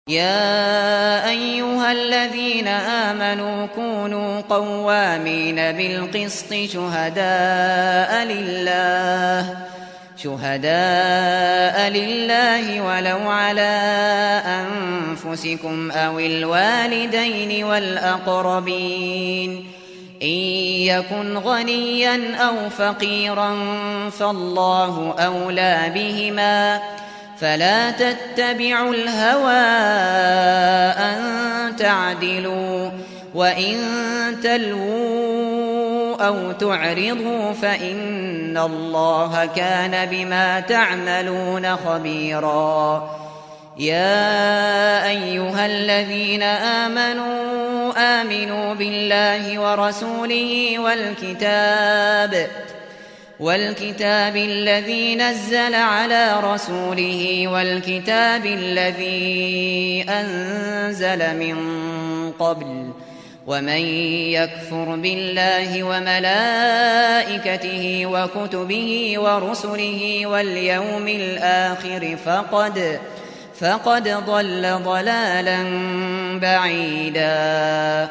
يا أيها الذين آمنوا كونوا قوامين بالقسط شهداء لله ولو على أنفسكم أو الوالدين والأقربين إن يكن غنيا أو فقيرا فالله أولى بهما فلا تتبعوا الهوى أن تعدلوا وإن تلووا أو تعرضوا فإن الله كان بما تعملون خبيرا. يا أيها الذين آمنوا بالله ورسوله والكتاب الذي نزل على رسوله والكتاب الذي أنزل من قبل ومن يكفر بالله وملائكته وكتبه ورسله واليوم الآخر فقد ضل ضلالا بعيدا.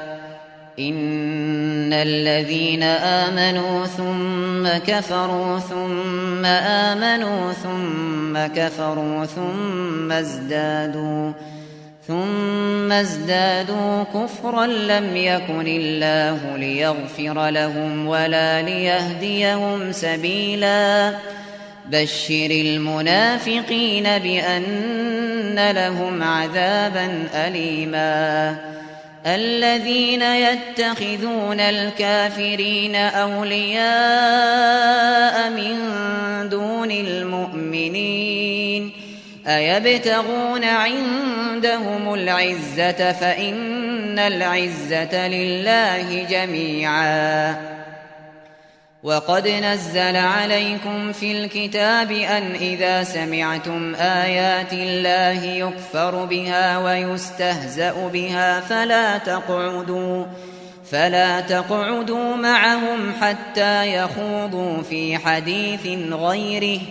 إن الذين آمنوا ثم كفروا ثم آمنوا ثم كفروا ثم ازدادوا كفرا لم يكن الله ليغفر لهم ولا ليهديهم سبيلا. بشر المنافقين بأن لهم عذابا أليما. الذين يتخذون الكافرين أولياء من دون المؤمنين أيبتغون عندهم العزة فإن العزة لله جميعا. وقد نزل عليكم في الكتاب أن إذا سمعتم آيات الله يكفر بها ويستهزأ بها فلا تقعدوا معهم حتى يخوضوا في حديث غيره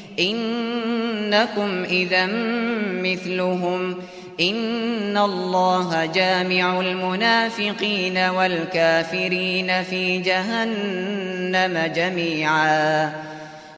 إنكم إذا مثلهم إن الله جامع المنافقين والكافرين في جهنم جميعا.